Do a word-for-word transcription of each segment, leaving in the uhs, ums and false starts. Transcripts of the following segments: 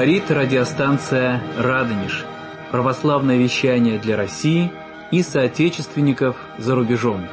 Говорит радиостанция «Радонеж». Православное вещание для России и соотечественников за рубежом.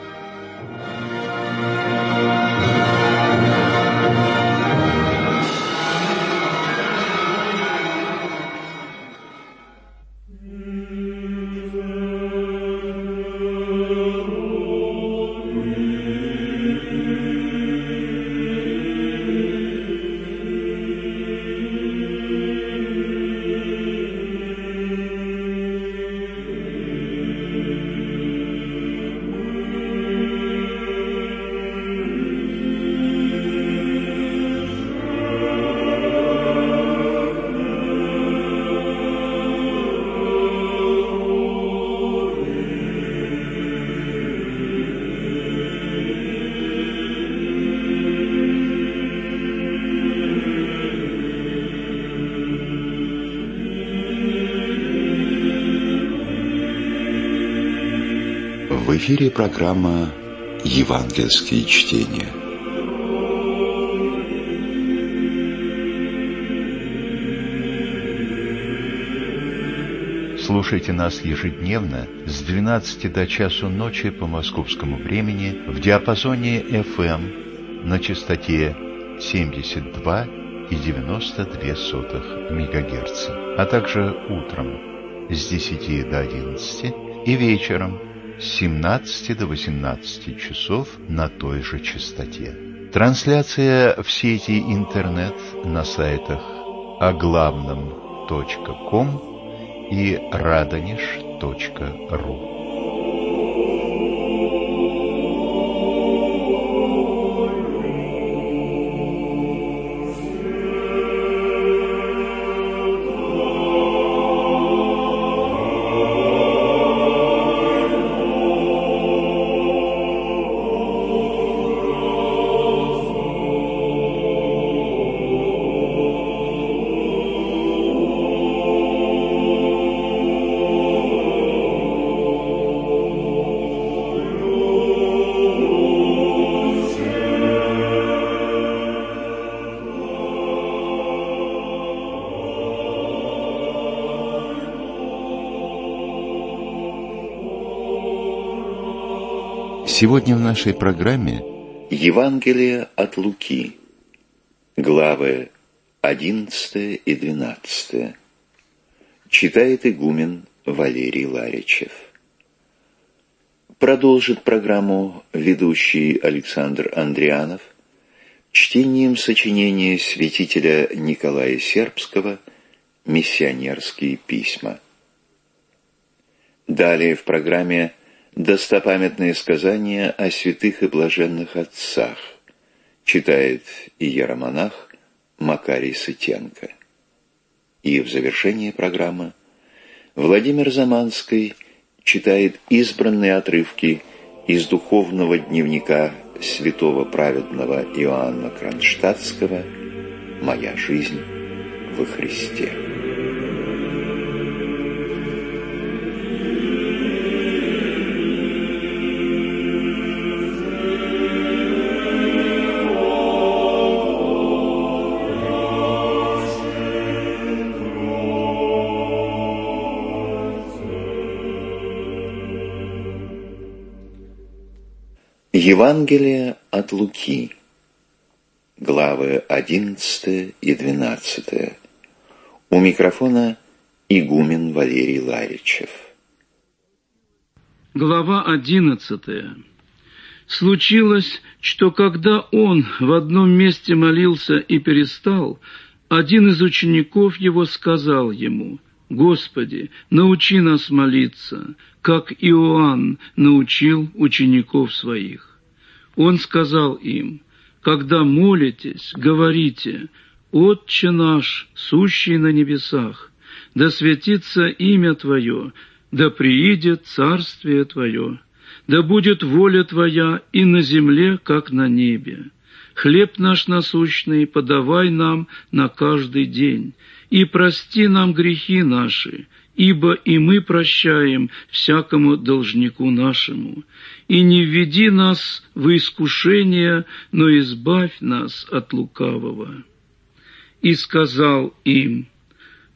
В эфире программа «Евангельские чтения». Слушайте нас ежедневно с двенадцати до часу ночи по московскому времени в диапазоне эф эм на частоте семьдесят два и девяносто две сотых мегагерца, а также утром с десяти до одиннадцати и вечером с семнадцати до восемнадцати часов на той же частоте. Трансляция в сети интернет на сайтах оглавном точка ком и радонеж точка ру. Сегодня в нашей программе Евангелие от Луки, главы одиннадцатая и двенадцатая. Читает игумен Валерий Ларичев. Продолжит программу ведущий Александр Андрианов чтением сочинения святителя Николая Сербского «Миссионерские письма». Далее в программе достопамятные сказания о святых и блаженных отцах, читает иеромонах Макарий Сытенко. И в завершении программы Владимир Заманский читает избранные отрывки из духовного дневника святого праведного Иоанна Кронштадтского «Моя жизнь во Христе». Евангелие от Луки, главы одиннадцатая и двенадцатая. У микрофона игумен Валерий Ларичев. Глава одиннадцатая. Случилось, что когда он в одном месте молился и перестал, один из учеников его сказал ему: «Господи, научи нас молиться, как Иоанн научил учеников своих». Он сказал им: «Когда молитесь, говорите: Отче наш, сущий на небесах, да святится имя Твое, да приидет царствие Твое, да будет воля Твоя и на земле, как на небе. Хлеб наш насущный подавай нам на каждый день, и прости нам грехи наши, ибо и мы прощаем всякому должнику нашему. И не введи нас в искушение, но избавь нас от лукавого». И сказал им: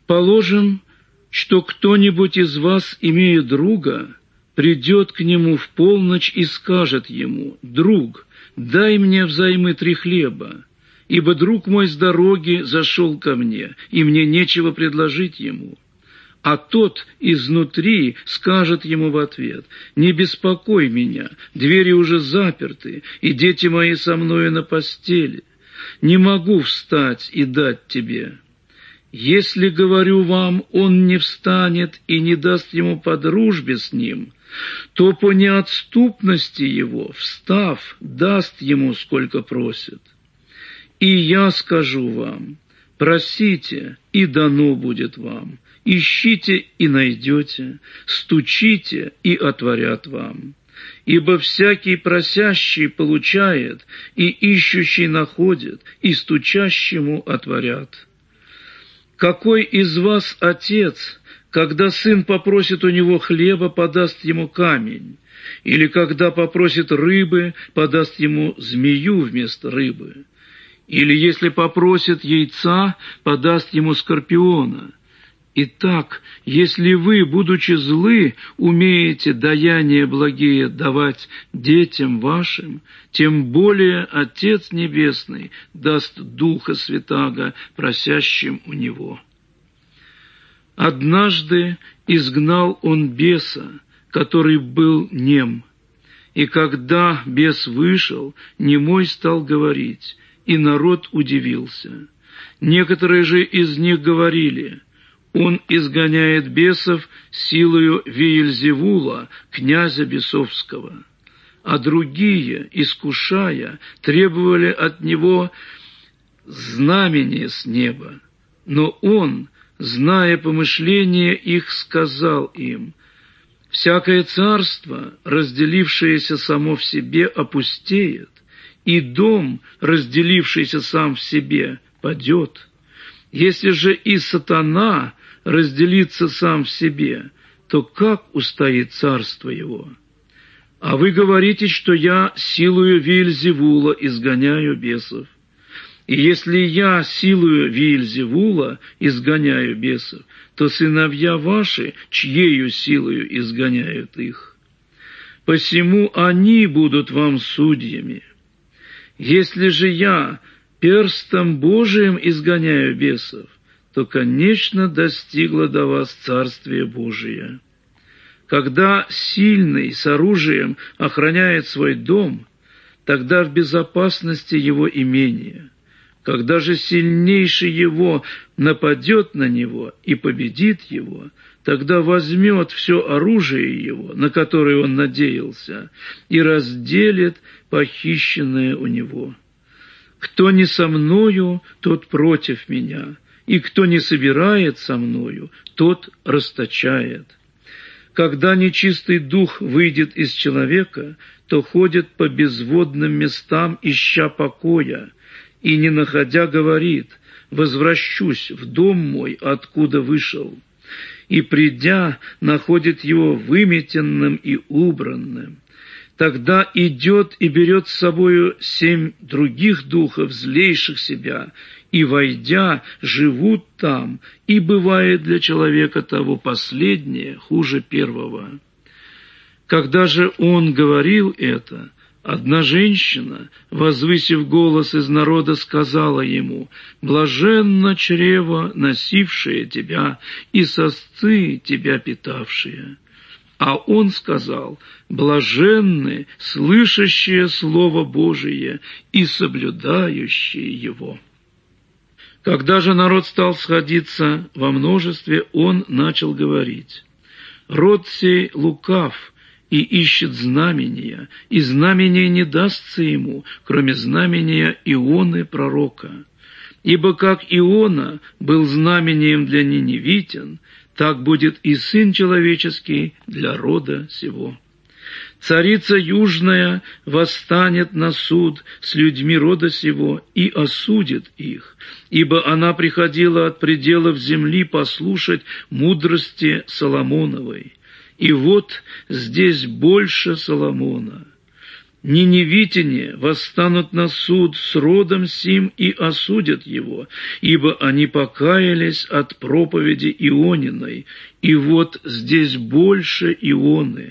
Положим, что кто-нибудь из вас, имея друга, придет к нему в полночь и скажет ему: «Друг, дай мне взаймы три хлеба, ибо друг мой с дороги зашел ко мне, и мне нечего предложить ему». А тот изнутри скажет ему в ответ: «Не беспокой меня, двери уже заперты, и дети мои со мною на постели. Не могу встать и дать тебе». Если, говорю вам, он не встанет и не даст ему по дружбе с ним, то по неотступности его, встав, даст ему, сколько просит. И я скажу вам: просите, и дано будет вам, ищите, и найдете, стучите, и отворят вам. Ибо всякий просящий получает, и ищущий находит, и стучащему отворят. Какой из вас отец, когда сын попросит у него хлеба, подаст ему камень? Или когда попросит рыбы, подаст ему змею вместо рыбы? Или если попросит яйца, подаст ему скорпиона? Итак, если вы, будучи злы, умеете даяния благие давать детям вашим, тем более Отец Небесный даст Духа Святаго просящим у Него. Однажды изгнал он беса, который был нем, и когда бес вышел, немой стал говорить, и народ удивился. Некоторые же из них говорили: «Он изгоняет бесов силою Веельзевула, князя бесовского». А другие, искушая, требовали от него знамения с неба. Но он, зная помышления их, сказал им: «Всякое царство, разделившееся само в себе, опустеет, и дом, разделившийся сам в себе, падет. Если же и сатана разделится сам в себе, то как устоит царство его? А вы говорите, что я силою Веельзевула изгоняю бесов. И если я силою Веельзевула изгоняю бесов, то сыновья ваши чьею силою изгоняют их? Посему они будут вам судьями. Если же я перстом Божиим изгоняю бесов, то, конечно, достигло до вас Царствие Божие. Когда сильный с оружием охраняет свой дом, тогда в безопасности его имение. Когда же сильнейший его нападет на него и победит его, тогда возьмет все оружие его, на которое он надеялся, и разделит похищенное у него. Кто не со мною, тот против меня, и кто не собирает со мною, тот расточает. Когда нечистый дух выйдет из человека, то ходит по безводным местам, ища покоя, и, не находя, говорит: «Возвращусь в дом мой, откуда вышел». И, придя, находит его выметенным и убранным. Тогда идет и берет с собою семь других духов, злейших себя, и, войдя, живут там, и бывает для человека того последнее хуже первого. Когда же он говорил это, одна женщина, возвысив голос из народа, сказала ему: «Блаженно чрево, носившее тебя, и сосцы тебя питавшие». А он сказал: «Блаженны, слышащие Слово Божие и соблюдающие его». Когда же народ стал сходиться во множестве, он начал говорить: «Род сей лукав и ищет знамения, и знамение не дастся ему, кроме знамения Ионы пророка. Ибо как Иона был знамением для ниневитян, так будет и Сын Человеческий для рода сего. Царица Южная восстанет на суд с людьми рода сего и осудит их, ибо она приходила от пределов земли послушать мудрости Соломоновой. И вот здесь больше Соломона. Ниневитяне восстанут на суд с родом сим и осудят его, ибо они покаялись от проповеди Иониной, и вот здесь больше Ионы.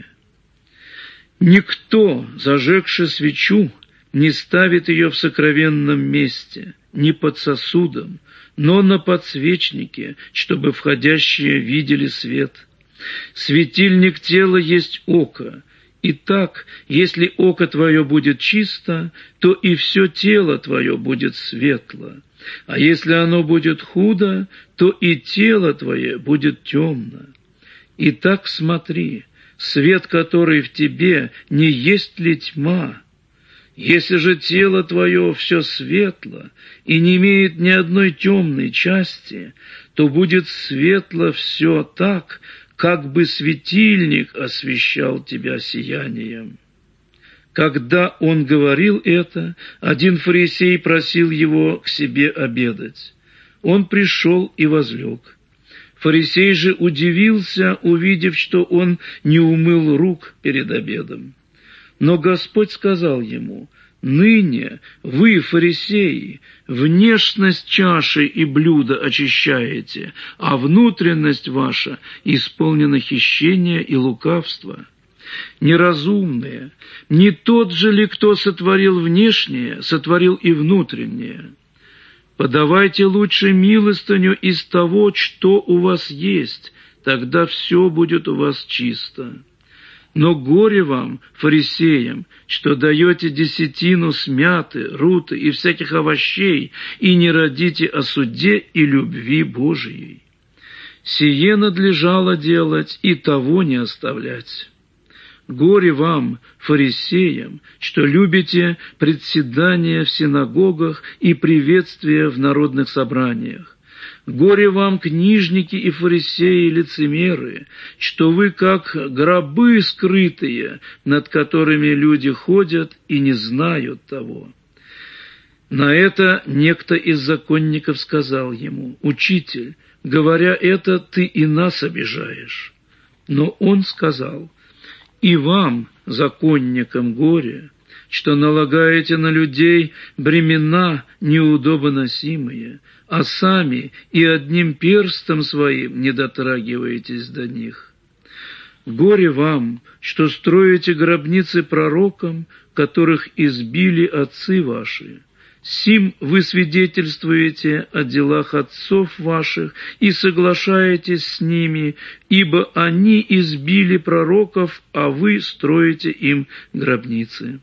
Никто, зажегши свечу, не ставит ее в сокровенном месте, не под сосудом, но на подсвечнике, чтобы входящие видели свет. Светильник тела есть око. Итак, если око твое будет чисто, то и все тело твое будет светло. А если оно будет худо, то и тело твое будет темно. Итак, смотри, свет, который в тебе, не есть ли тьма? Если же тело твое все светло и не имеет ни одной темной части, то будет светло все так, как бы светильник освещал тебя сиянием. Когда он говорил это, один фарисей просил его к себе обедать. Он пришел и возлег. Фарисей же удивился, увидев, что он не умыл рук перед обедом. Но Господь сказал ему: «Ныне вы, фарисеи, внешность чаши и блюда очищаете, а внутренность ваша исполнена хищения и лукавства. Неразумные, не тот же ли, кто сотворил внешнее, сотворил и внутреннее? Подавайте лучше милостыню из того, что у вас есть, тогда все будет у вас чисто. Но горе вам, фарисеям, что даете десятину с мяты, руты и всяких овощей, и не родите о суде и любви Божией. Сие надлежало делать, и того не оставлять. Горе вам, фарисеям, что любите председания в синагогах и приветствия в народных собраниях. Горе вам, книжники и фарисеи, лицемеры, что вы как гробы скрытые, над которыми люди ходят и не знают того». На это некто из законников сказал ему: «Учитель, говоря это, ты и нас обижаешь». Но он сказал: «И вам, законникам, горе, что налагаете на людей бремена неудобоносимые, а сами и одним перстом своим не дотрагиваетесь до них. Горе вам, что строите гробницы пророкам, которых избили отцы ваши. Сим вы свидетельствуете о делах отцов ваших и соглашаетесь с ними, ибо они избили пророков, а вы строите им гробницы.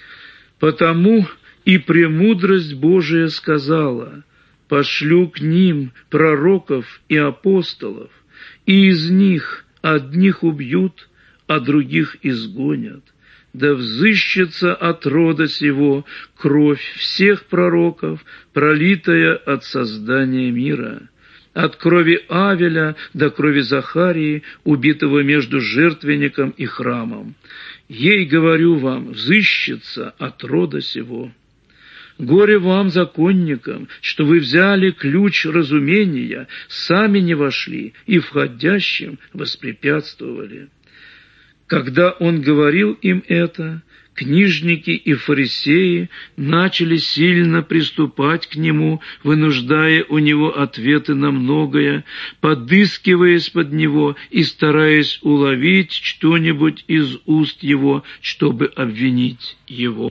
Потому и премудрость Божия сказала: пошлю к ним пророков и апостолов, и из них одних убьют, а других изгонят. Да взыщется от рода сего кровь всех пророков, пролитая от создания мира, от крови Авеля до крови Захарии, убитого между жертвенником и храмом. Ей, говорю вам, взыщется от рода сего. Горе вам, законникам, что вы взяли ключ разумения, сами не вошли и входящим воспрепятствовали». Когда он говорил им это, книжники и фарисеи начали сильно приступать к нему, вынуждая у него ответы на многое, подыскиваясь под него и стараясь уловить что-нибудь из уст его, чтобы обвинить его.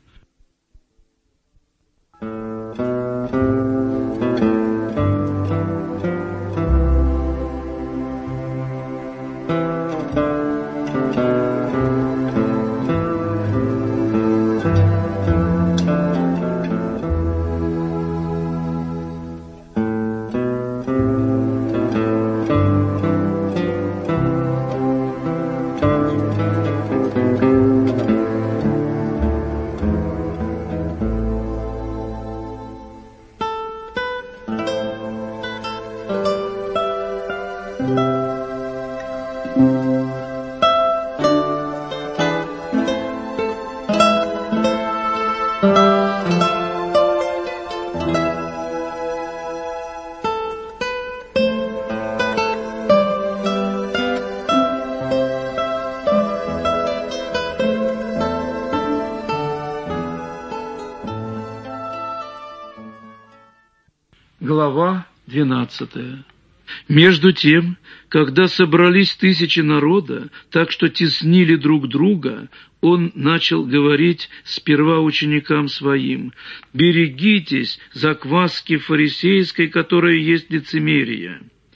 Глава двенадцатая. Между тем, когда собрались тысячи народа, так что теснили друг друга, он начал говорить сперва ученикам своим: «Берегитесь закваски фарисейской, которая есть лицемерие.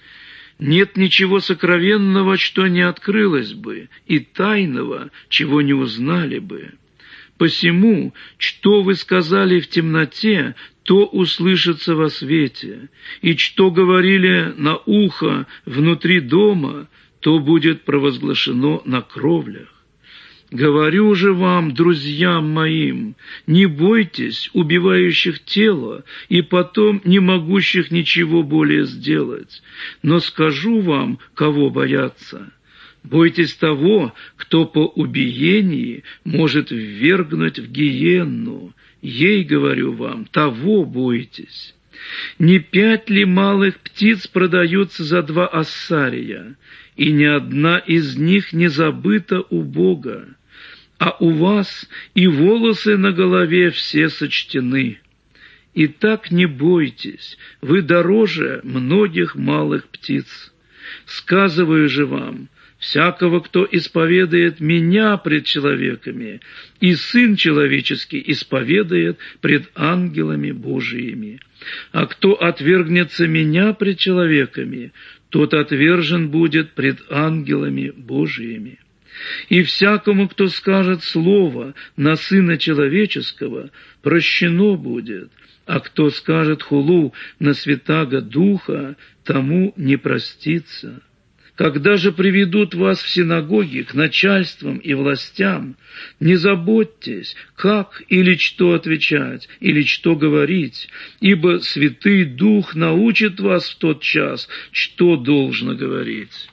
Нет ничего сокровенного, что не открылось бы, и тайного, чего не узнали бы. Посему, что вы сказали в темноте, то услышится во свете, и что говорили на ухо внутри дома, то будет провозглашено на кровлях. Говорю же вам, друзьям моим, не бойтесь убивающих тело и потом не могущих ничего более сделать, но скажу вам, кого бояться. Бойтесь того, кто по убиении может ввергнуть в гиенну. Ей, говорю вам, того бойтесь. Не пять ли малых птиц продаются за два ассария, и ни одна из них не забыта у Бога? А у вас и волосы на голове все сочтены. Итак, не бойтесь, вы дороже многих малых птиц. Сказываю же вам, всякого, кто исповедует Меня пред человеками, и Сын Человеческий исповедует пред ангелами Божиими. А кто отвергнется Меня пред человеками, тот отвержен будет пред ангелами Божиими. И всякому, кто скажет слово на Сына Человеческого, прощено будет, а кто скажет хулу на Святаго Духа, тому не простится. Когда же приведут вас в синагоги к начальствам и властям, не заботьтесь, как или что отвечать, или что говорить, ибо Святый Дух научит вас в тот час, что должно говорить».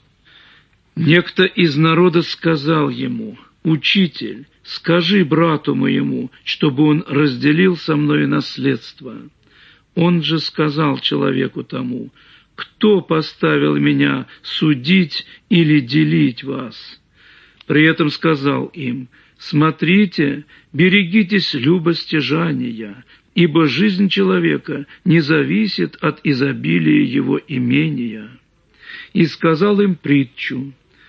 Некто из народа сказал ему: «Учитель, скажи брату моему, чтобы он разделил со мною наследство». Он же сказал человеку тому: «Кто поставил меня судить или делить вас?» При этом сказал им: «Смотрите, берегитесь любостяжания, ибо жизнь человека не зависит от изобилия его имения». И сказал им притчу: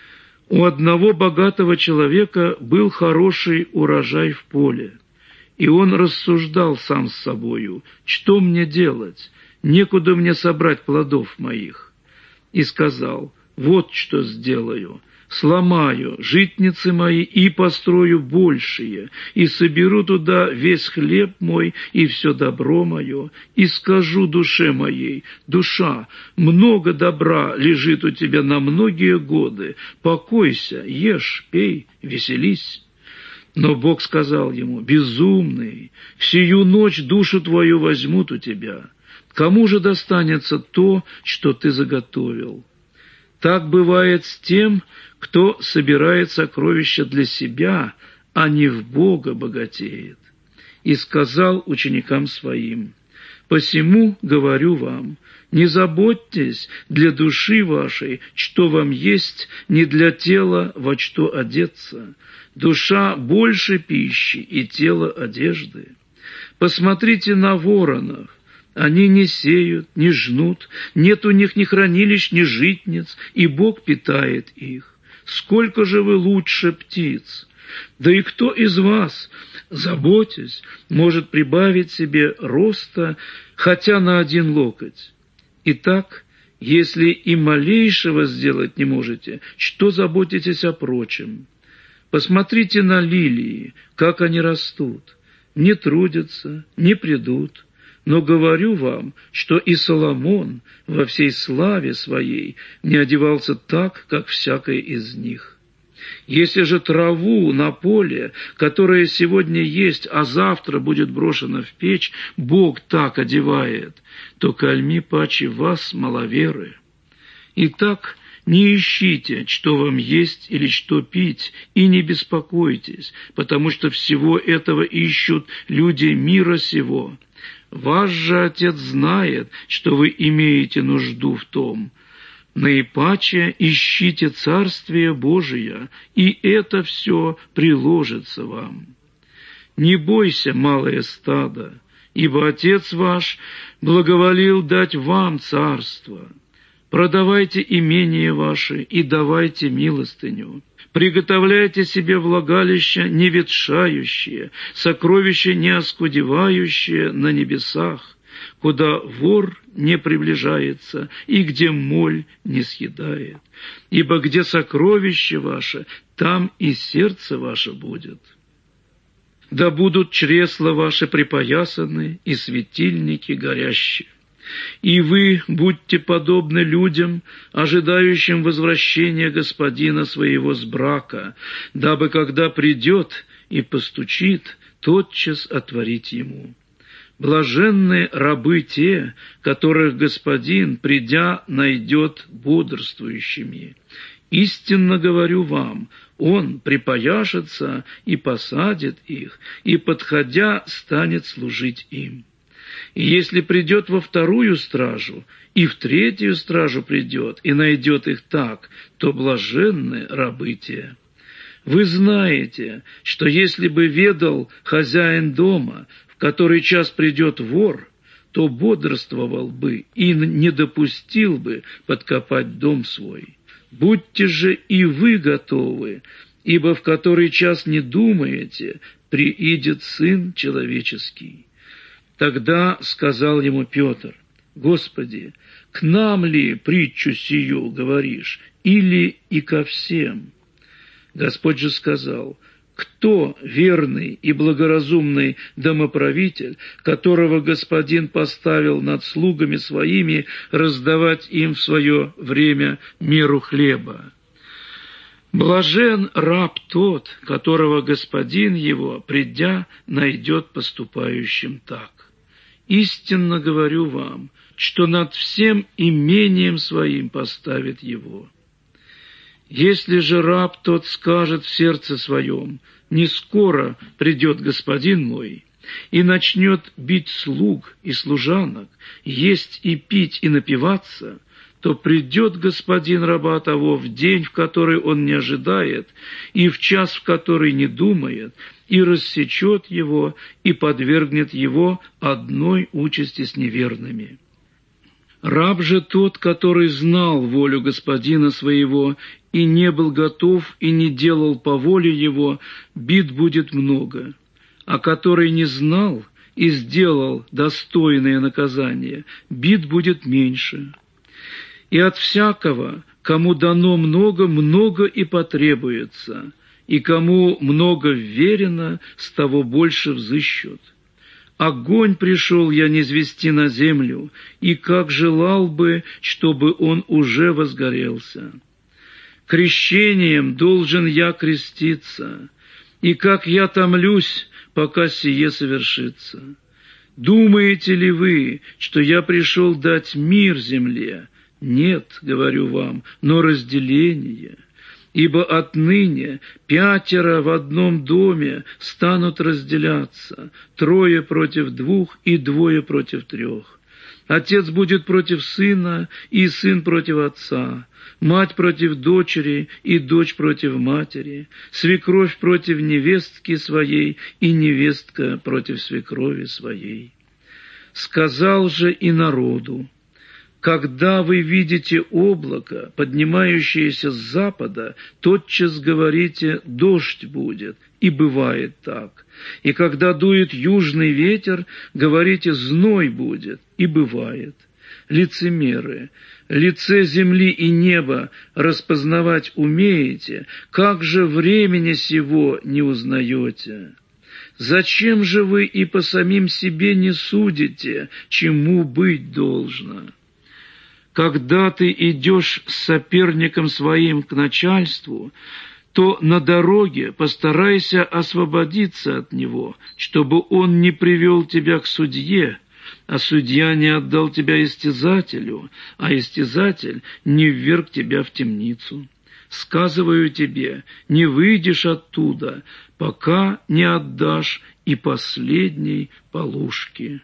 «У одного богатого человека был хороший урожай в поле, и он рассуждал сам с собою: что мне делать? Некуда мне собрать плодов моих. И сказал: вот что сделаю. Сломаю житницы мои и построю большие, и соберу туда весь хлеб мой и все добро мое, и скажу душе моей: душа, много добра лежит у тебя на многие годы, покойся, ешь, пей, веселись». Но Бог сказал ему: «Безумный, сию ночь душу твою возьмут у тебя. Кому же достанется то, что ты заготовил?» Так бывает с тем, кто собирает сокровища для себя, а не в Бога богатеет. И сказал ученикам своим: «Посему говорю вам, не заботьтесь для души вашей, что вам есть, не для тела, во что одеться. Душа больше пищи и тело одежды. Посмотрите на воронов. Они не сеют, не жнут, нет у них ни хранилищ, ни житниц, и Бог питает их. Сколько же вы лучше птиц? Да и кто из вас, заботясь, может прибавить себе роста хотя на один локоть? Итак, если и малейшего сделать не можете, что заботитесь о прочем? Посмотрите на лилии, как они растут, не трудятся, не прядут. Но говорю вам, что и Соломон во всей славе своей не одевался так, как всякая из них. Если же траву на поле, которая сегодня есть, а завтра будет брошена в печь, Бог так одевает, то кальми паче вас, маловеры. Итак, не ищите, что вам есть или что пить, и не беспокойтесь, потому что всего этого ищут люди мира сего. Ваш же Отец знает, что вы имеете нужду в том. Наипаче ищите Царствие Божие, и это все приложится вам. Не бойся, малое стадо, ибо Отец ваш благоволил дать вам царство. Продавайте имение ваше и давайте милостыню. Приготовляйте себе влагалище неветшающее, сокровище неоскудевающее на небесах, куда вор не приближается и где моль не съедает. Ибо где сокровище ваше, там и сердце ваше будет. Да будут чресла ваши припоясаны и светильники горящие. И вы будьте подобны людям, ожидающим возвращения господина своего с брака, дабы, когда придет и постучит, тотчас отворить ему. Блаженны рабы те, которых господин, придя, найдет бодрствующими. Истинно говорю вам, он припояшется и посадит их, и, подходя, станет служить им. И если придет во вторую стражу, и в третью стражу придет, и найдет их так, то блаженны рабы те. Вы знаете, что если бы ведал хозяин дома, в который час придет вор, то бодрствовал бы и не допустил бы подкопать дом свой. Будьте же и вы готовы, ибо в который час не думаете, приидет Сын Человеческий». Тогда сказал ему Петр: «Господи, к нам ли притчу сию говоришь, или и ко всем?» Господь же сказал: «Кто верный и благоразумный домоправитель, которого господин поставил над слугами своими раздавать им в свое время меру хлеба? Блажен раб тот, которого господин его, придя, найдет поступающим так. Истинно говорю вам, что над всем имением своим поставит его. Если же раб тот скажет в сердце своем: не скоро придет господин мой, и начнет бить слуг и служанок, есть и пить и напиваться, то придет господин раба того в день, в который он не ожидает, и в час, в который не думает, и рассечет его, и подвергнет его одной участи с неверными. Раб же тот, который знал волю господина своего, и не был готов, и не делал по воле его, бит будет много, а который не знал и сделал достойное наказание, бит будет меньше. И от всякого, кому дано много, много и потребуется, и кому много вверено, с того больше взыщут. Огонь пришел я низвести на землю, и как желал бы, чтобы он уже возгорелся. Крещением должен я креститься, и как я томлюсь, пока сие совершится. Думаете ли вы, что я пришел дать мир земле? Нет, говорю вам, но разделение. Ибо отныне пятеро в одном доме станут разделяться, трое против двух и двое против трех. Отец будет против сына, и сын против отца, мать против дочери, и дочь против матери, свекровь против невестки своей, и невестка против свекрови своей. Сказал же и народу: когда вы видите облако, поднимающееся с запада, тотчас говорите: дождь будет, и бывает так. И когда дует южный ветер, говорите: зной будет, и бывает. Лицемеры, лице земли и неба распознавать умеете, как же времени сего не узнаете? Зачем же вы и по самим себе не судите, чему быть должно? Когда ты идешь с соперником своим к начальству, то на дороге постарайся освободиться от него, чтобы он не привел тебя к судье, а судья не отдал тебя истязателю, а истязатель не вверг тебя в темницу. Сказываю тебе, не выйдешь оттуда, пока не отдашь и последней полушки».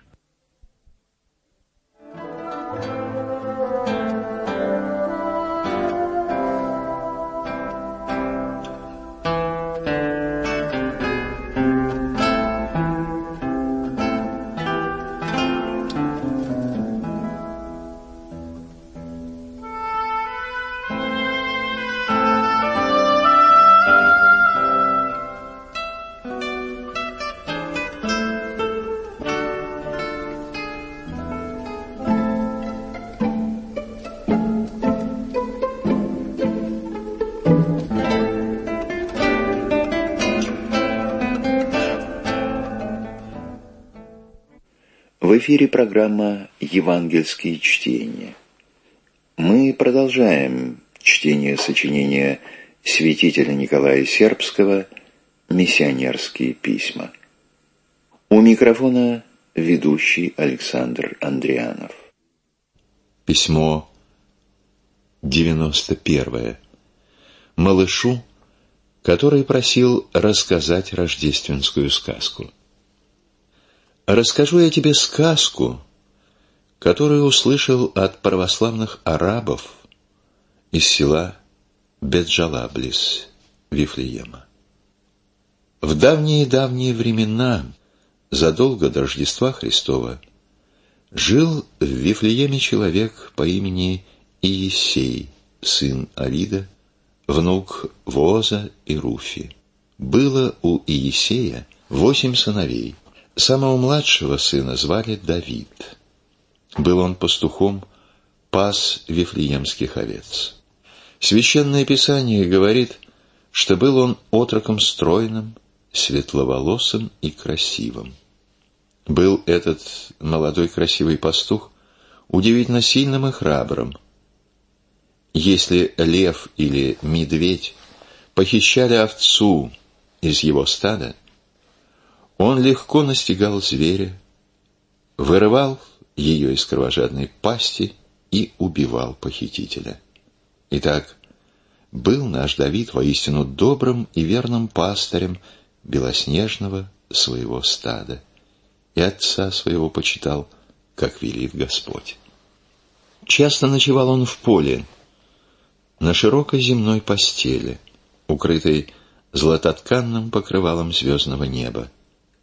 В эфире программа «Евангельские чтения». Мы продолжаем чтение сочинения святителя Николая Сербского «Миссионерские письма». У микрофона ведущий Александр Андрианов. Письмо девяносто первое. Малышу, который просил рассказать рождественскую сказку. Расскажу я тебе сказку, которую услышал от православных арабов из села Беджала близ Вифлеема. В давние-давние времена, задолго до Рождества Христова, жил в Вифлееме человек по имени Иисей, сын Авида, внук Вооза и Руфи. Было у Иисея восемь сыновей. Самого младшего сына звали Давид. Был он пастухом, пас вифлеемских овец. Священное Писание говорит, что был он отроком стройным, светловолосым и красивым. Был этот молодой красивый пастух удивительно сильным и храбрым. Если лев или медведь похищали овцу из его стада, он легко настигал зверя, вырывал ее из кровожадной пасти и убивал похитителя. Итак, был наш Давид воистину добрым и верным пастырем белоснежного своего стада, и отца своего почитал, как велит Господь. Часто ночевал он в поле, на широкой земной постели, укрытой златотканным покрывалом звездного неба.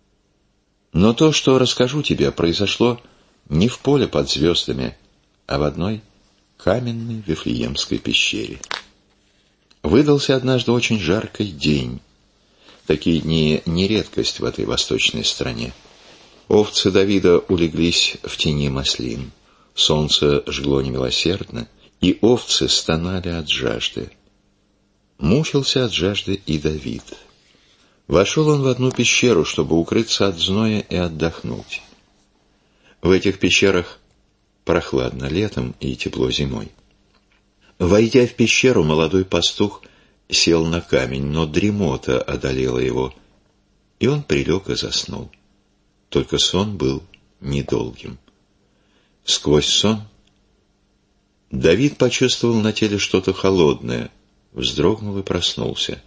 Но то, что расскажу тебе, произошло не в поле под звездами, а в одной каменной Вифлеемской пещере. Выдался однажды очень жаркий день. Такие дни не редкость в этой восточной стране. Овцы Давида улеглись в тени маслин. Солнце жгло немилосердно, и овцы стонали от жажды. Мучился от жажды и Давид. Вошел он в одну пещеру, чтобы укрыться от зноя и отдохнуть. В этих пещерах прохладно летом и тепло зимой. Войдя в пещеру, молодой пастух сел на камень, но дремота одолела его, и он прилег и заснул. Только сон был недолгим. Сквозь сон Давид почувствовал на теле что-то холодное, вздрогнул и проснулся.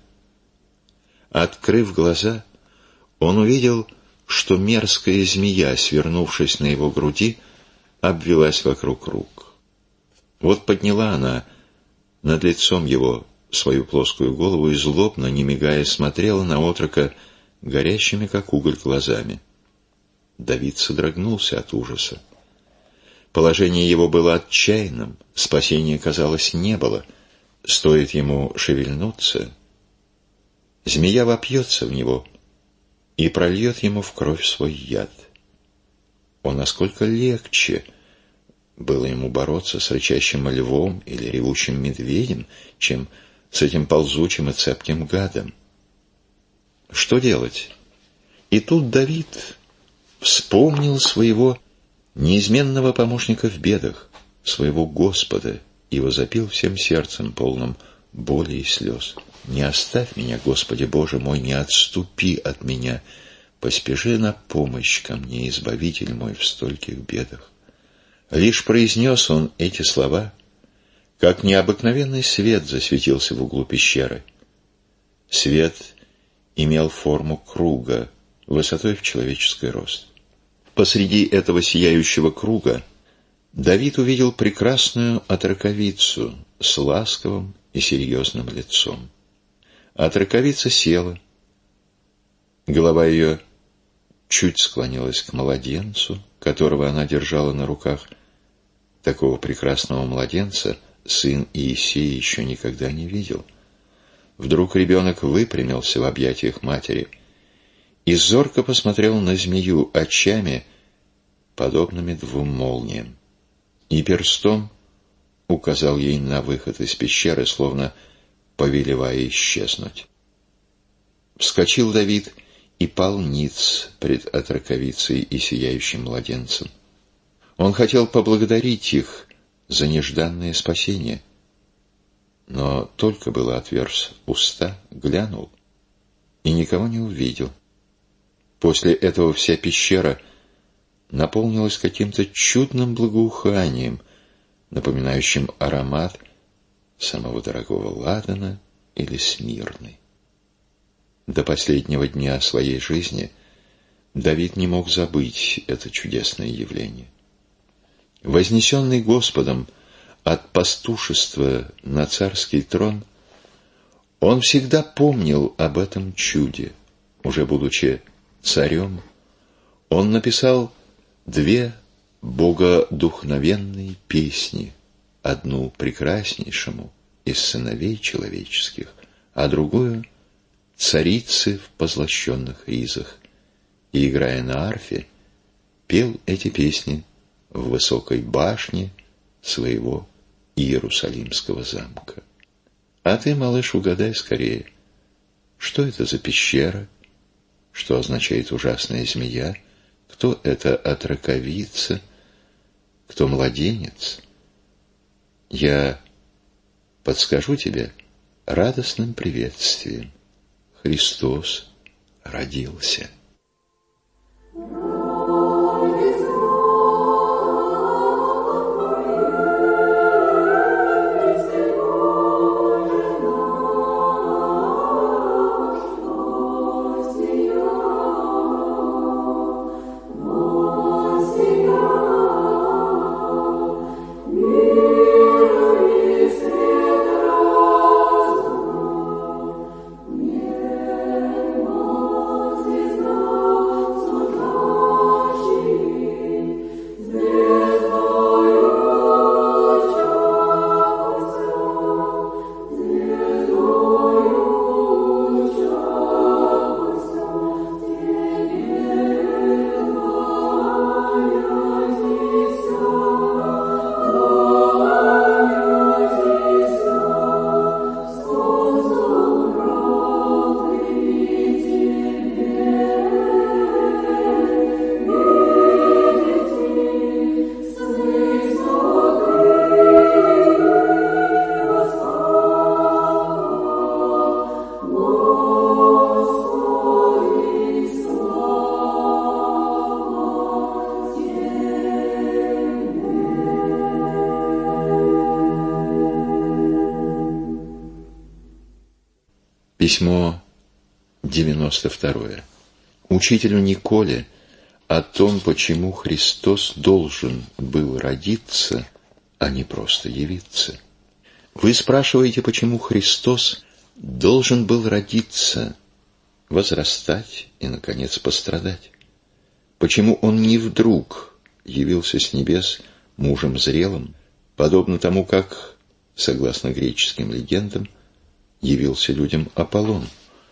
Открыв глаза, он увидел, что мерзкая змея, свернувшись на его груди, обвилась вокруг рук. Вот подняла она над лицом его свою плоскую голову и злобно, не мигая, смотрела на отрока горящими, как уголь, глазами. Давид содрогнулся от ужаса. Положение его было отчаянным, спасения, казалось, не было. Стоит ему шевельнуться, змея вопьется в него и прольет ему в кровь свой яд. О, насколько легче было ему бороться с рычащим львом или ревущим медведем, чем с этим ползучим и цепким гадом. Что делать? И тут Давид вспомнил своего неизменного помощника в бедах, своего Господа, и возопил всем сердцем, полным боли и слез: «Не оставь меня, Господи Боже мой, не отступи от меня, поспеши на помощь ко мне, Избавитель мой, в стольких бедах». Лишь произнес он эти слова, как необыкновенный свет засветился в углу пещеры. Свет имел форму круга, высотой в человеческий рост. Посреди этого сияющего круга Давид увидел прекрасную отроковицу с ласковым и серьезным лицом. Отроковица села, голова ее чуть склонилась к младенцу, которого она держала на руках. Такого прекрасного младенца сын Иисея еще никогда не видел. Вдруг ребенок выпрямился в объятиях матери и зорко посмотрел на змею очами, подобными двум молниям, и перстом указал ей на выход из пещеры, словно повелевая исчезнуть. Вскочил Давид и пал ниц пред отроковицей и сияющим младенцем. Он хотел поблагодарить их за нежданное спасение, но только было отверз уста, глянул и никого не увидел. После этого вся пещера наполнилась каким-то чудным благоуханием, напоминающим аромат самого дорогого ладана или смирны. До последнего дня своей жизни Давид не мог забыть это чудесное явление. Вознесенный Господом от пастушества на царский трон, он всегда помнил об этом чуде. Уже будучи царем, он написал две богодухновенные песни, одну прекраснейшему из сыновей человеческих, а другую царицы в позлощенных ризах, и, играя на арфе, пел эти песни в высокой башне своего Иерусалимского замка. А ты, малыш, угадай скорее, что это за пещера, что означает ужасная змея, кто это отроковица, кто младенец? Я подскажу тебе радостным приветствием. Христос родился. Письмо девяносто второе. Учителю Николе о том, почему Христос должен был родиться, а не просто явиться. Вы спрашиваете, почему Христос должен был родиться, возрастать и, наконец, пострадать? Почему Он не вдруг явился с небес мужем зрелым, подобно тому, как, согласно греческим легендам, явился людям Аполлон?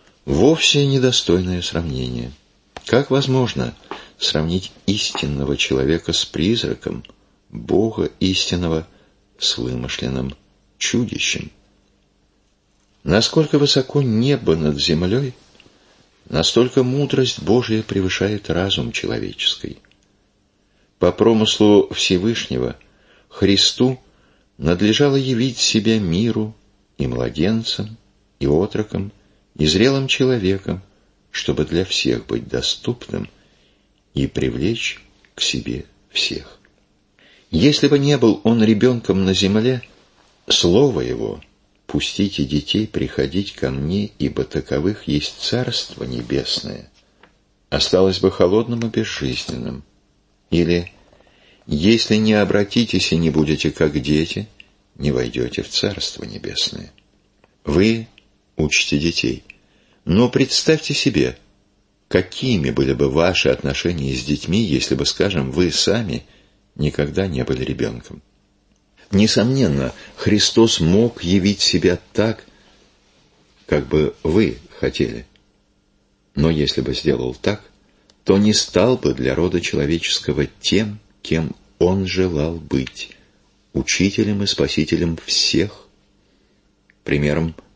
Вовсе недостойное сравнение. Как возможно сравнить истинного человека с призраком, Бога истинного с вымышленным чудищем? Насколько высоко небо над землей, настолько мудрость Божия превышает разум человеческий. По промыслу Всевышнего Христу надлежало явить себя миру и младенцам, и отрокам, и зрелым человеком, чтобы для всех быть доступным и привлечь к себе всех. Если бы не был он ребенком на земле, слово его «Пустите детей приходить ко мне, ибо таковых есть Царство Небесное» осталось бы холодным и безжизненным. Или «Если не обратитесь и не будете как дети, не войдете в Царство Небесное». Вы учите детей, но представьте себе, какими были бы ваши отношения с детьми, если бы, скажем, вы сами никогда не были ребенком. Несомненно, Христос мог явить себя так, как бы вы хотели. Но если бы сделал так, то не стал бы для рода человеческого тем, кем Он желал быть, учителем и спасителем всех, примером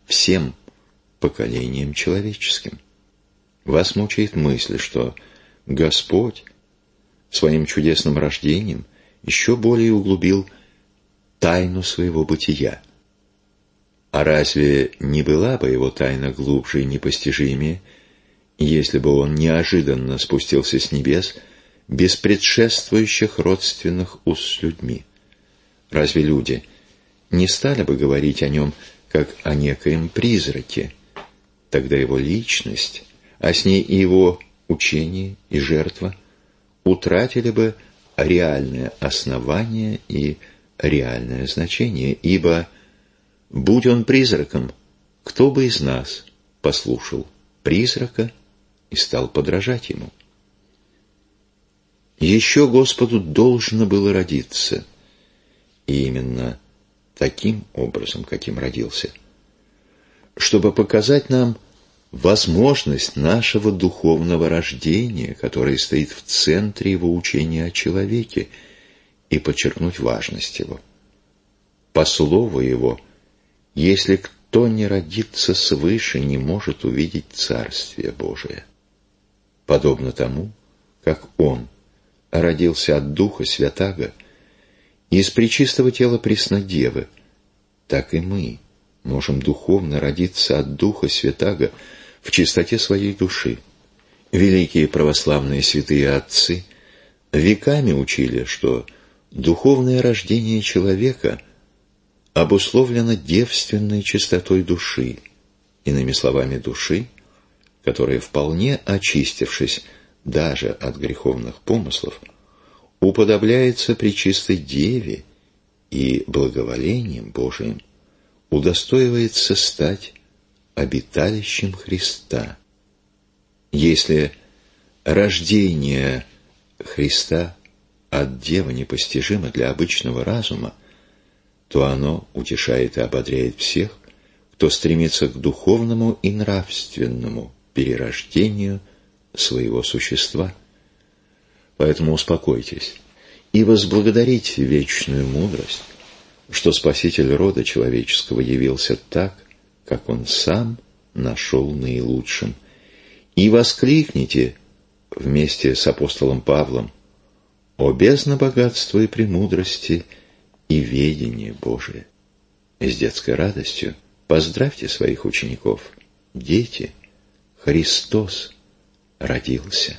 всем поколениям человеческим. Вас мучает мысль, что Господь своим чудесным рождением еще более углубил тайну своего бытия. А разве не была бы его тайна глубже и непостижимее, если бы он неожиданно спустился с небес без предшествующих родственных уз с людьми? Разве люди не стали бы говорить о нем как о некоем призраке? Тогда его личность, а с ней и его учение и жертва утратили бы реальное основание и реальное значение, ибо, будь он призраком, кто бы из нас послушал призрака и стал подражать ему? Еще Господу должно было родиться, и именно таким образом, каким родился, чтобы показать нам возможность нашего духовного рождения, которое стоит в центре его учения о человеке, и подчеркнуть важность его. По слову его, если кто не родится свыше, не может увидеть Царствие Божие. Подобно тому, как он родился от Духа Святаго из пречистого тела Преснодевы, так и мы можем духовно родиться от Духа Святаго в чистоте своей души. Великие православные святые отцы веками учили, что духовное рождение человека обусловлено девственной чистотой души, иными словами, души, которая, вполне очистившись даже от греховных помыслов, уподобляется пречистой Деве и благоволением Божиим удостоивается стать обиталищем Христа. Если рождение Христа от Девы непостижимо для обычного разума, то оно утешает и ободряет всех, кто стремится к духовному и нравственному перерождению своего существа. Поэтому успокойтесь и возблагодарите вечную мудрость, что Спаситель рода человеческого явился так, как Он сам нашел наилучшим, и воскликните вместе с апостолом Павлом: «О бездна богатства и премудрости и ведение Божие!» С детской радостью поздравьте своих учеников: дети, Христос родился.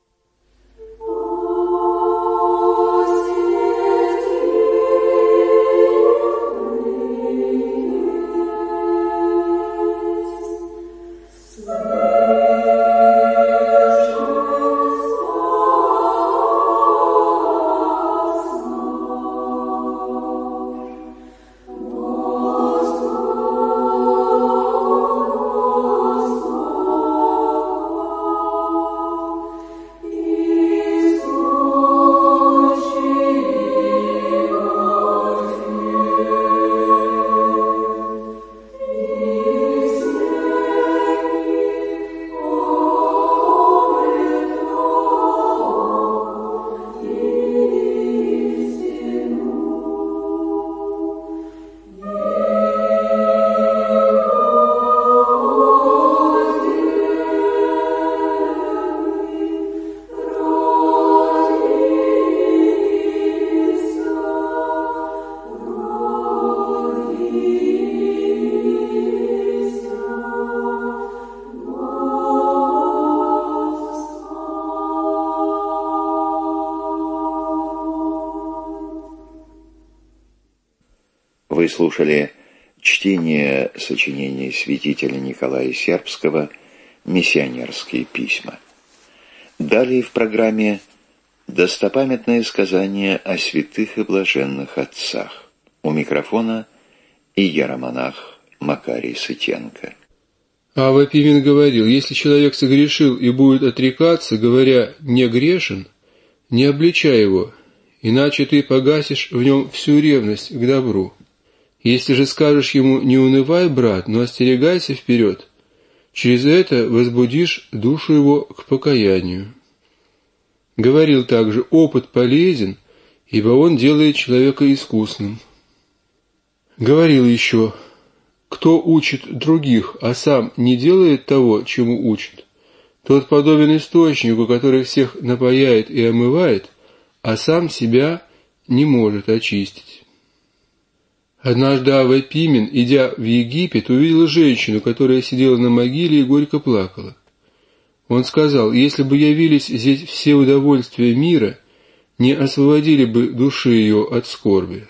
Вы слушали чтение сочинений святителя Николая Сербского «Миссионерские письма». Далее в программе достопамятное сказание о святых и блаженных отцах. У микрофона иеромонах Макарий Сытенко. Авва Пимен говорил: если человек согрешил и будет отрекаться, говоря «не грешен», не обличай его, иначе ты погасишь в нем всю ревность к добру. Если же скажешь ему «не унывай, брат, но остерегайся вперед», через это возбудишь душу его к покаянию. Говорил также: опыт полезен, ибо он делает человека искусным. Говорил еще: Кто учит других, а сам не делает того, чему учит, тот подобен источнику, который всех напояет и омывает, а сам себя не может очистить. Однажды Авва Пимен, идя в Египет, увидел женщину, которая сидела на могиле и горько плакала. Он сказал: «Если бы явились здесь все удовольствия мира, не освободили бы души ее от скорби».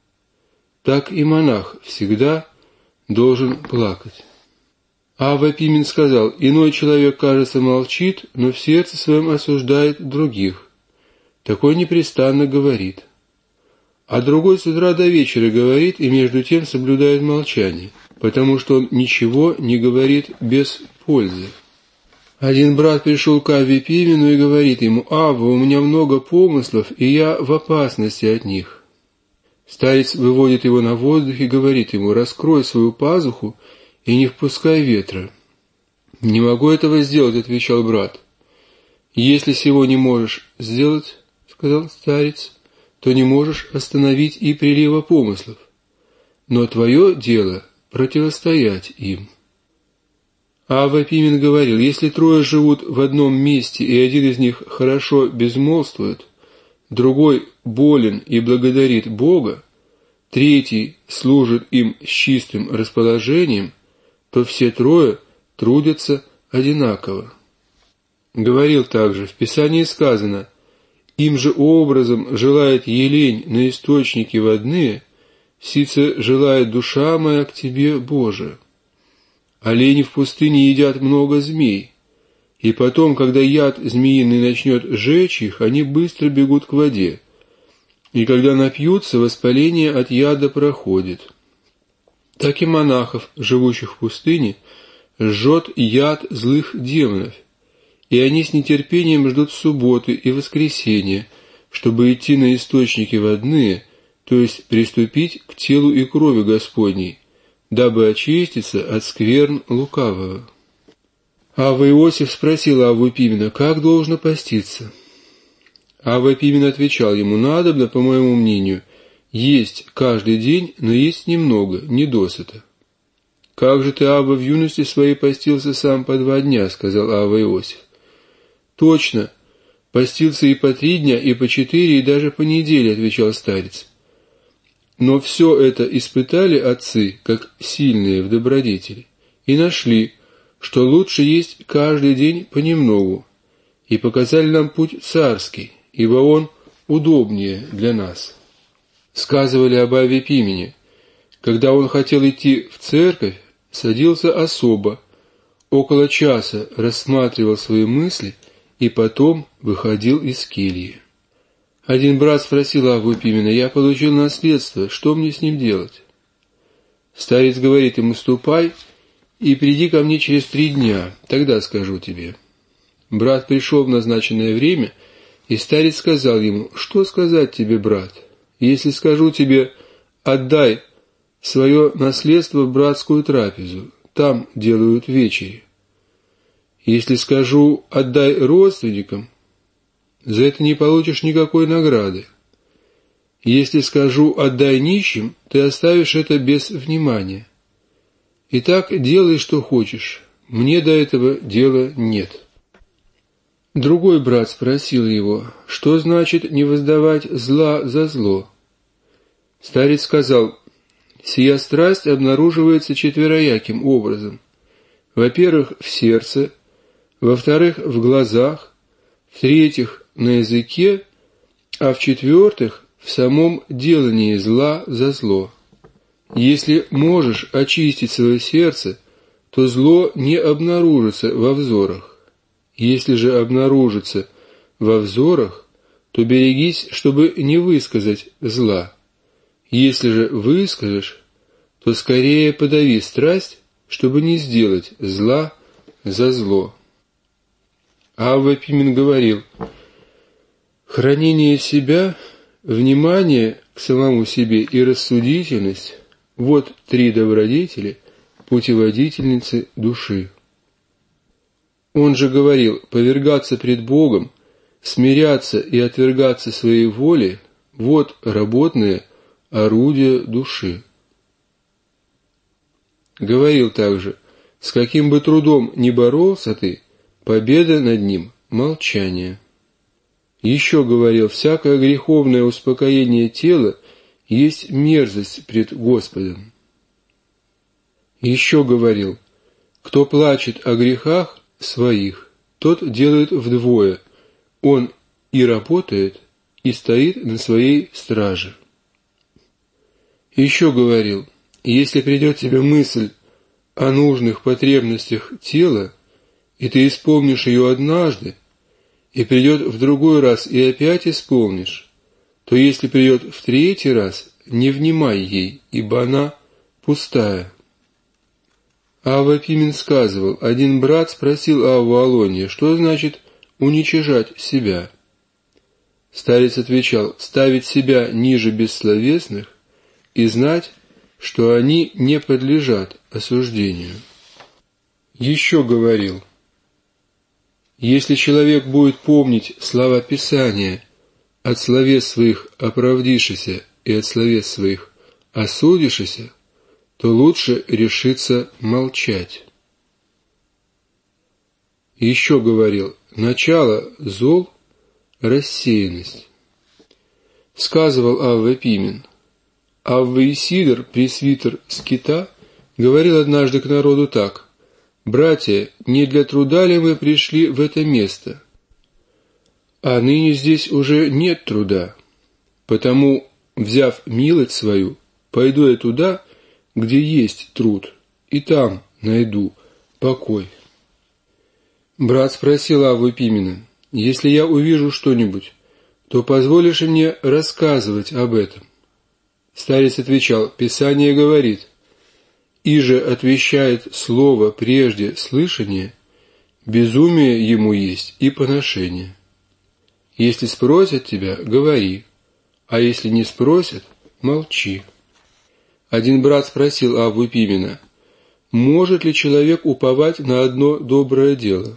Так и монах всегда должен плакать. Авва Пимен сказал: «Иной человек, кажется, молчит, но в сердце своем осуждает других. Такой непрестанно говорит. А другой с утра до вечера говорит и между тем соблюдает молчание, потому что он ничего не говорит без пользы». Один брат пришел к Авве Пимену и говорит ему: «Авва, у меня много помыслов, и я в опасности от них». Старец выводит его на воздух и говорит ему: «Раскрой свою пазуху и не впускай ветра». «Не могу этого сделать», — отвечал брат. «Если сего не можешь сделать, — сказал старец, — то не можешь остановить и прилива помыслов, но твое дело — противостоять им». Авва Пимен говорил: «Если трое живут в одном месте, и один из них хорошо безмолвствует, другой болен и благодарит Бога, третий служит им с чистым расположением, то все трое трудятся одинаково». Говорил также: в Писании сказано: «Им же образом желает елень на источники водные, сице желает душа моя к тебе, Боже». Олени в пустыне едят много змей, и потом, когда яд змеиный начнет жечь их, они быстро бегут к воде, и когда напьются, воспаление от яда проходит. Так и монахов, живущих в пустыне, жжет яд злых демонов, и они с нетерпением ждут субботы и воскресенья, чтобы идти на источники водные, то есть приступить к телу и крови Господней, дабы очиститься от скверн лукавого. Авва Иосиф спросил Авву Пимена: «Как должно поститься?» Авва Пимен отвечал ему: «Надобно, по моему мнению, есть каждый день, но есть немного, не досыта». «Как же ты, Авва, в юности своей постился сам по два дня?» — сказал Авва Иосиф. «Точно, постился и по три дня, и по четыре, и даже по неделе», — отвечал старец. «Но все это испытали отцы, как сильные в добродетели, и нашли, что лучше есть каждый день понемногу, и показали нам путь царский, ибо он удобнее для нас». Сказывали об Авве Пимене: когда он хотел идти в церковь, садился особо, около часа рассматривал свои мысли и потом выходил из кельи. Один брат спросил Авву Пимена: «Я получил наследство, что мне с ним делать?» Старец говорит ему: «Ступай и приди ко мне через три дня, тогда скажу тебе». Брат пришел в назначенное время, и старец сказал ему: «Что сказать тебе, брат? Если скажу тебе: отдай свое наследство в братскую трапезу, там делают вечери. Если скажу: отдай родственникам, за это не получишь никакой награды. Если скажу: отдай нищим, ты оставишь это без внимания. Итак, делай, что хочешь, мне до этого дела нет». Другой брат спросил его: «Что значит не воздавать зла за зло?» Старец сказал: «Сия страсть обнаруживается четверояким образом. Во-первых, в сердце, во-вторых, в глазах, в-третьих, на языке, а в-четвертых, в самом делании зла за зло. Если можешь очистить свое сердце, то зло не обнаружится во взорах. Если же обнаружится во взорах, то берегись, чтобы не высказать зла. Если же выскажешь, то скорее подави страсть, чтобы не сделать зла за зло». Авва Пимен говорил: «Хранение себя, внимание к самому себе и рассудительность — вот три добродетели, путеводительницы души». Он же говорил: повергаться пред Богом, смиряться и отвергаться своей воли — вот работное орудие души. говорил также: с каким бы трудом ни боролся ты, победа над ним — молчание. Еще говорил: всякое греховное успокоение тела есть мерзость пред Господом. Еще говорил: кто плачет о грехах своих, тот делает вдвое, он и работает, и стоит на своей страже. Еще говорил: если придет тебе мысль о нужных потребностях тела, и ты исполнишь ее однажды, и придет в другой раз и опять исполнишь, то если придет в третий раз, не внимай ей, ибо она пустая. Авва Пимен сказывал: один брат спросил Авву Алония, что значит уничижать себя. Старец отвечал: ставить себя ниже бессловесных и знать, что они не подлежат осуждению. Еще говорил: если человек будет помнить слова Писания, от словес своих оправдишися и от словес своих осудишися, то лучше решиться молчать. Еще говорил: начало зол — рассеянность. Сказывал Авва Пимен: Авва Исидор, пресвитер Скита, говорил однажды к народу так: «Братья, не для труда ли мы пришли в это место? А ныне здесь уже нет труда. Потому, взяв милость свою, пойду я туда, где есть труд, и там найду покой». Брат спросил Авву Пимена: «Если я увижу что-нибудь, то позволишь мне рассказывать об этом?» Старец отвечал: «Писание говорит: иже отвещает слово прежде слышания, безумие ему есть и поношение. Если спросят тебя, говори, а если не спросят, молчи». Один брат спросил Авву Пимена: «Может ли человек уповать на одно доброе дело?»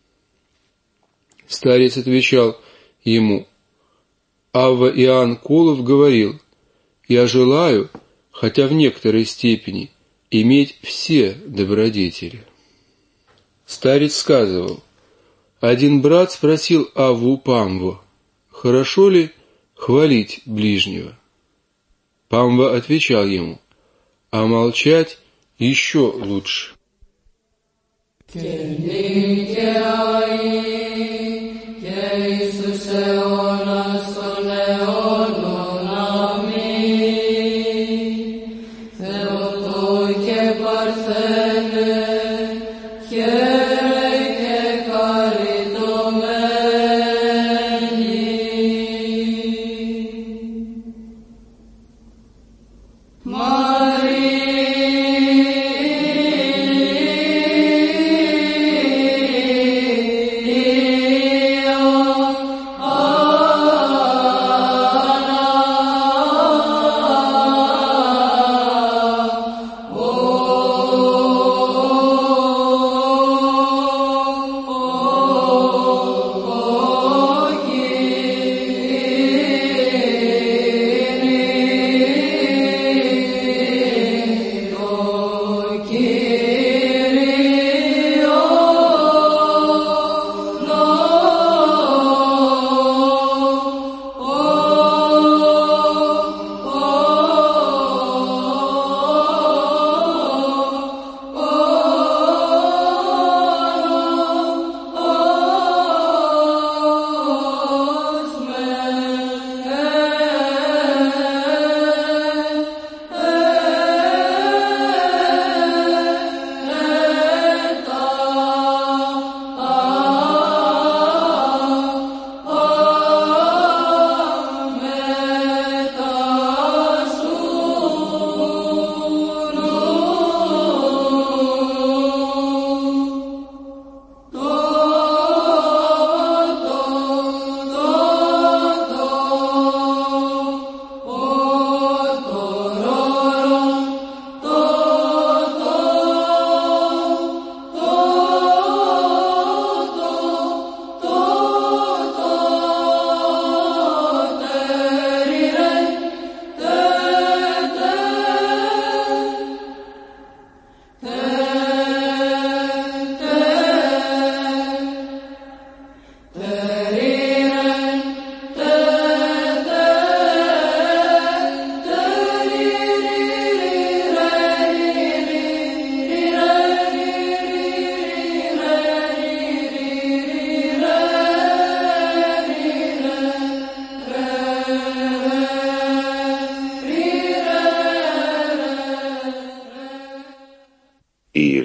Старец отвечал ему: «Авва Иоанн Колов говорил: я желаю, хотя в некоторой степени, иметь все добродетели». Старец сказывал: один брат спросил Авву Памву: «Хорошо ли хвалить ближнего?» Памва отвечал ему: «А молчать еще лучше».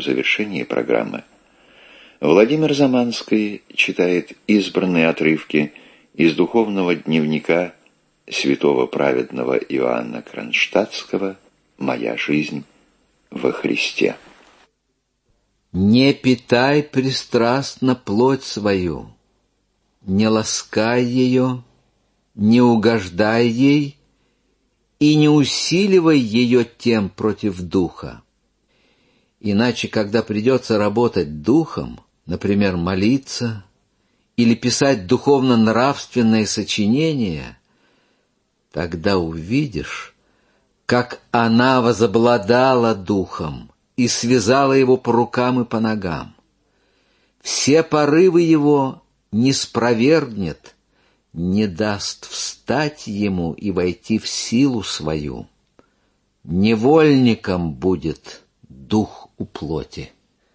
завершении программы Владимир Заманский читает избранные отрывки из духовного дневника святого праведного Иоанна Кронштадтского «Моя жизнь во Христе». «Не питай пристрастно плоть свою, не ласкай ее, не угождай ей и не усиливай ее тем против духа. Иначе, когда придется работать духом, например, молиться или писать духовно-нравственные сочинения, тогда увидишь, как она возобладала духом и связала его по рукам и по ногам. Все порывы его не спровергнет, не даст встать ему и войти в силу свою. Невольником будет дух у плоти.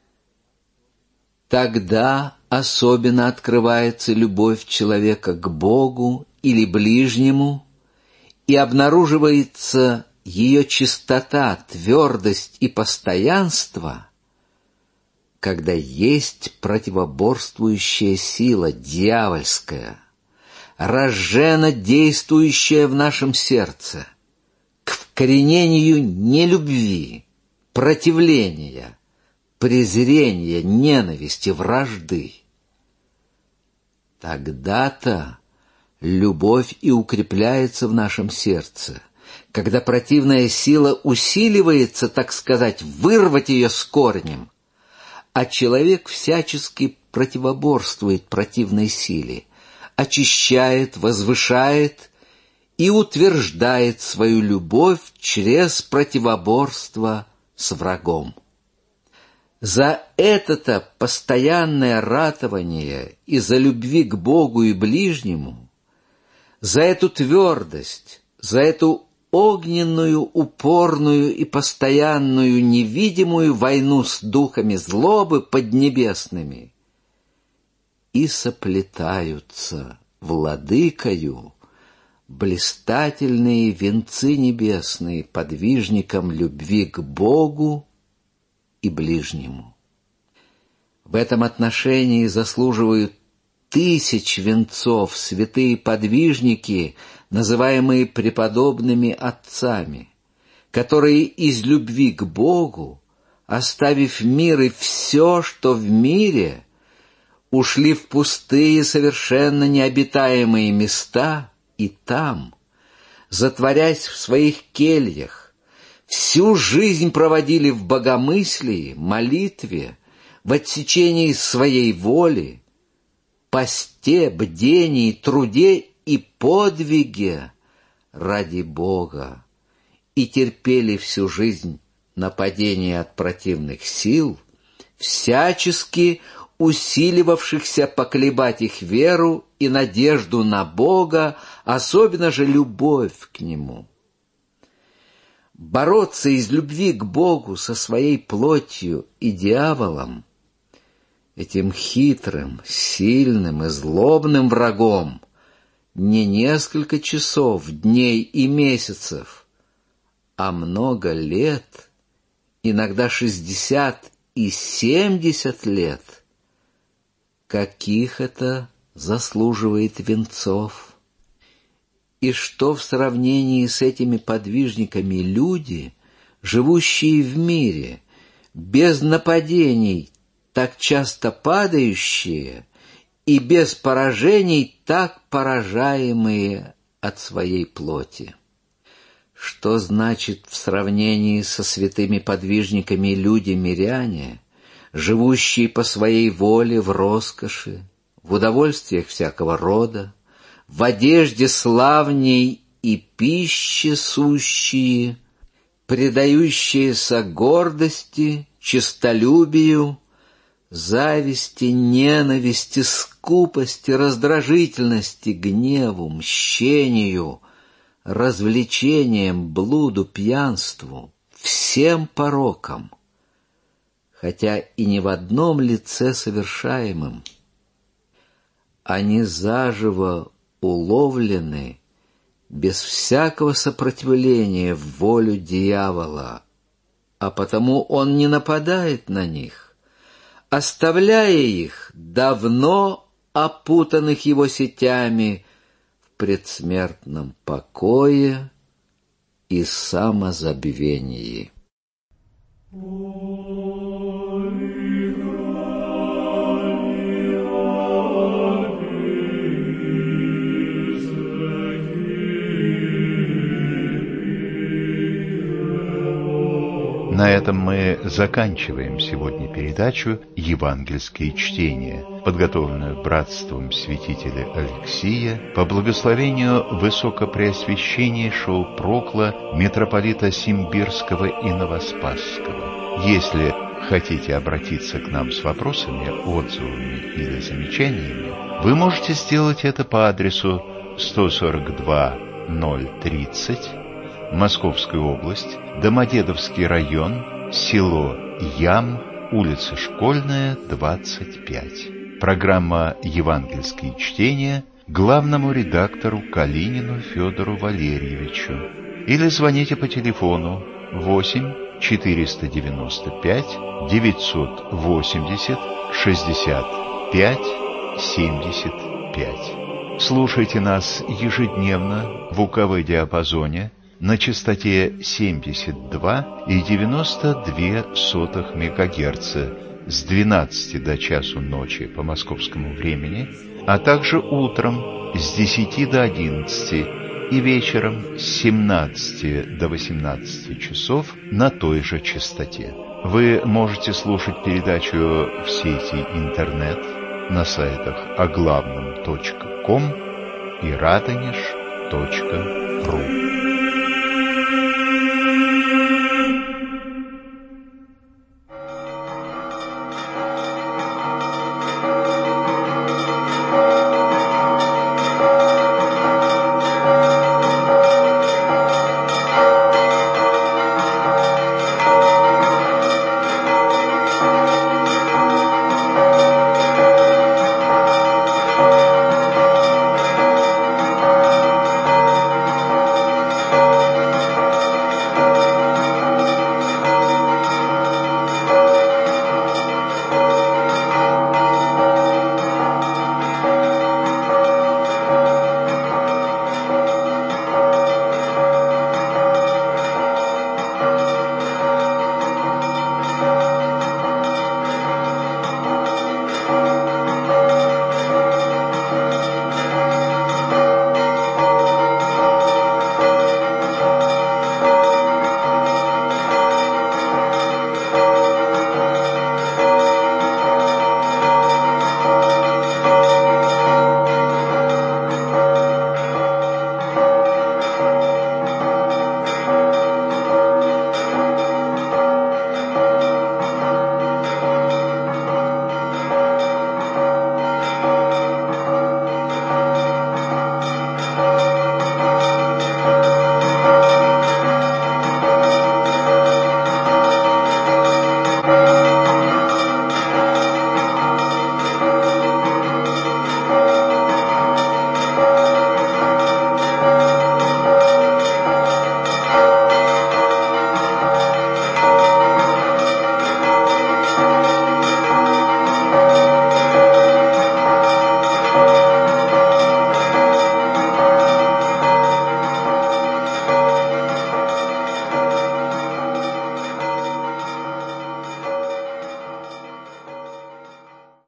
Тогда особенно открывается любовь человека к Богу или ближнему, и обнаруживается ее чистота, твердость и постоянство, когда есть противоборствующая сила, дьявольская, разженно действующая в нашем сердце, к вкоренению нелюбви, противления, презрения, ненависти, вражды. Тогда-то любовь и укрепляется в нашем сердце, когда противная сила усиливается, так сказать, вырвать ее с корнем, а человек всячески противоборствует противной силе, очищает, возвышает и утверждает свою любовь через противоборство с врагом. За это-то постоянное ратование и за любви к Богу и ближнему, за эту твердость, за эту огненную, упорную и постоянную невидимую войну с духами злобы поднебесными и соплетаются владыкою блистательные венцы небесные подвижникам любви к Богу и ближнему. В этом отношении заслуживают тысяч венцов святые подвижники, называемые преподобными отцами, которые из любви к Богу, оставив мир и все, что в мире, ушли в пустые, совершенно необитаемые места и там, затворясь в своих кельях, всю жизнь проводили в богомыслии, молитве, в отсечении своей воли, посте, бдении, труде и подвиге ради Бога, и терпели всю жизнь нападения от противных сил, всячески усиливавшихся поколебать их веру и надежду на Бога, особенно же любовь к Нему. Бороться из любви к Богу со своей плотью и дьяволом, этим хитрым, сильным и злобным врагом, не несколько часов, дней и месяцев, а много лет, иногда шестьдесят и семьдесят лет. Каких это заслуживает венцов? И что в сравнении с этими подвижниками люди, живущие в мире, без нападений, так часто падающие, и без поражений, так поражаемые от своей плоти? Что значит в сравнении со святыми подвижниками люди-миряне, живущие по своей воле в роскоши, в удовольствиях всякого рода, в одежде славней и пище сущие, предающиеся гордости, честолюбию, зависти, ненависти, скупости, раздражительности, гневу, мщению, развлечениям, блуду, пьянству, всем порокам, хотя и не в одном лице совершаемым. Они заживо уловлены без всякого сопротивления в волю дьявола, а потому он не нападает на них, оставляя их, давно опутанных его сетями, в предсмертном покое и самозабвении. На этом мы заканчиваем сегодня передачу «Евангельские чтения», подготовленную братством святителя Алексия по благословению высокопреосвященнейшего прокла митрополита Симбирского и Новоспасского. Если хотите обратиться к нам с вопросами, отзывами или замечаниями, вы можете сделать это по адресу сто сорок два ноль тридцать, Московская область, Домодедовский район, село Ям, улица Школьная, двадцать пять. Программа «Евангельские чтения» главному редактору Калинину Федору Валерьевичу. Или звоните по телефону восемь четыреста девяносто пять девятьсот восемьдесят шестьдесят пять семьдесят пять. Слушайте нас ежедневно в УКВ-диапазоне на частоте семьдесят два и девяносто две сотых мегагерца с двенадцати до часу ночи по московскому времени, а также утром с десяти до одиннадцати и вечером с семнадцати до восемнадцати часов на той же частоте. Вы можете слушать передачу в сети интернет на сайтах оглавном точка ком и радонеж точка ру.